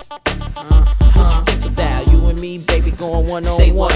What you think about you and me, baby, going one on one? Say what?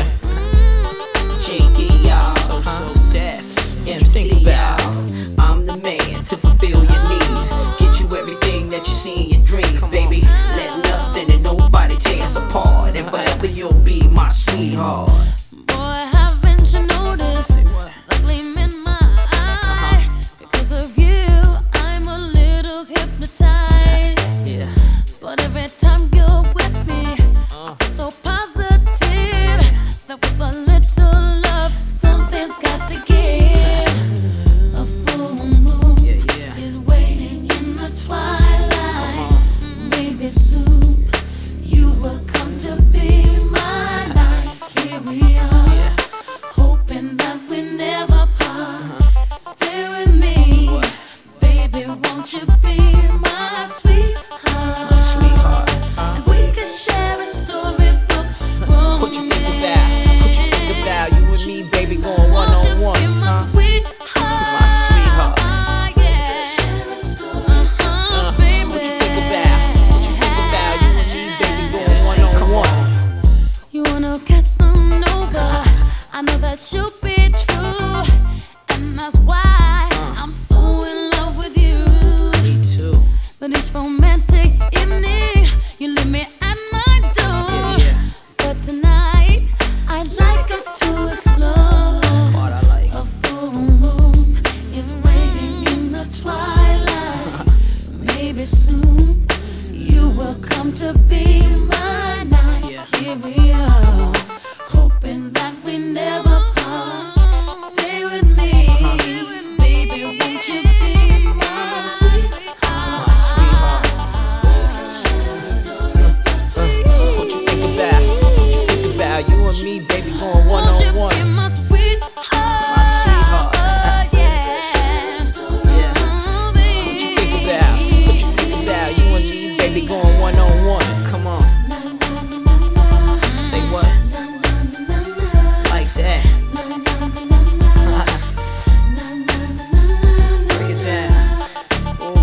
JD, y'all. So deaf. MC, y'all. I'm the man to fulfill your needs. Get you everything that you see in your dream, baby. Let nothing and nobody tear us apart. And forever you'll be my sweetheart. Boy, haven't you noticed the gleam in my eye? Because of you, I'm a little hypnotized. Yeah. But every time you're with me, I feel so positive that with a little love, something's got to give. A full moon is waiting in the twilight. Maybe soon you will come to be my night. Here we are, hoping that we never part. Stay with me, baby, won't you be my sweetheart? And we could share a storybook romance. What you think about? What you think about you and me, baby, going one on one? Won't you be my sweetheart? My sweetheart. Yeah. Share a storybook, baby. What you think about? What you think about you and me, baby, going one on one? You wanna Casanova? I know that you'll be true, and that's why I'm so in love with you. Me too. But each romantic evening, you leave me at my door. Yeah. But tonight, I'd like us to explore. What I like. A full moon is waiting in the twilight. Maybe soon you will come to be my night. Yeah. Here we are, hoping that we never part. Stay with me, baby, won't you be my sweetheart? What you think about? What you think about you and me, baby, going one Won't you on one? be my sweetheart? Yeah. What you think about? What you think about you and me, baby, going one on one? Come on. Say what? Like that. Break it down. Ooh.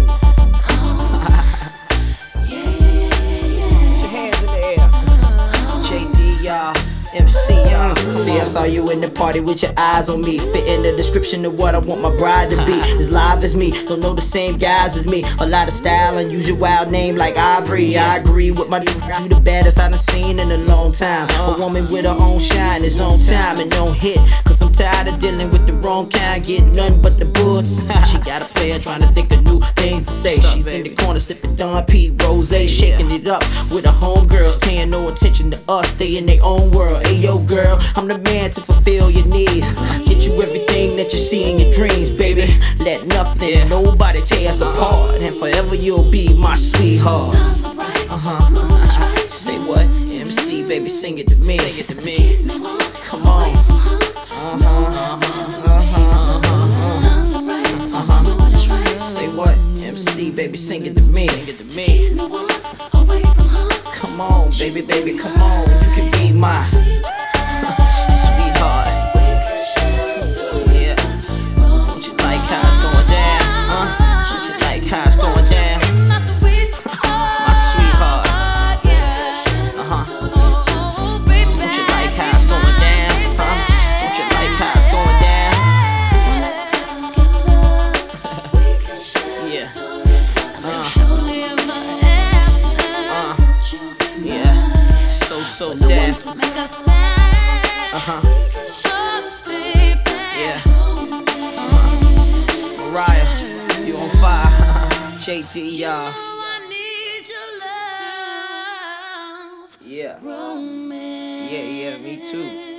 Put your hands in the air. JD, y'all. MC, y'all. See, I saw you in the party with your eyes on me. Fit in the description of what I want my bride to be. As live as me, don't know the same guys as me. A lot of style, unusual wild name like Ivory. I agree with my nigga, you the baddest I done seen in a long time. A woman with her own shine, is on time and don't hit. Cause I'm tired of dealing with the wrong kind, getting nothing but the bull. She got a player trying to think of new things to say. She's in the corner sipping Don P. Rose, shaking it up with her homegirls, paying no attention to us. They in their own world. Hey yo, girl, I'm the man to fulfill your needs. Get you everything that you see in your dreams, baby. Let nothing, and nobody tear us apart. And forever you'll be my sweetheart. Say what? MC, baby, sing it to me. Sing it to me. Come on. Say what? MC, baby, sing it to me. Sing it to me. Come on, baby, baby, come on. You can be my sweetheart. Yeah. Don't you like how it's going down? Don't you like how it's going down? My sweetheart. My sweetheart. Baby. Don't you like how it's going down? Don't you like how it's going down? Yeah. Yeah. So damn. To make a sound. Yeah. Mariah, you on fire. JD, y'all. I need your love. Yeah. Romance. Yeah, me too.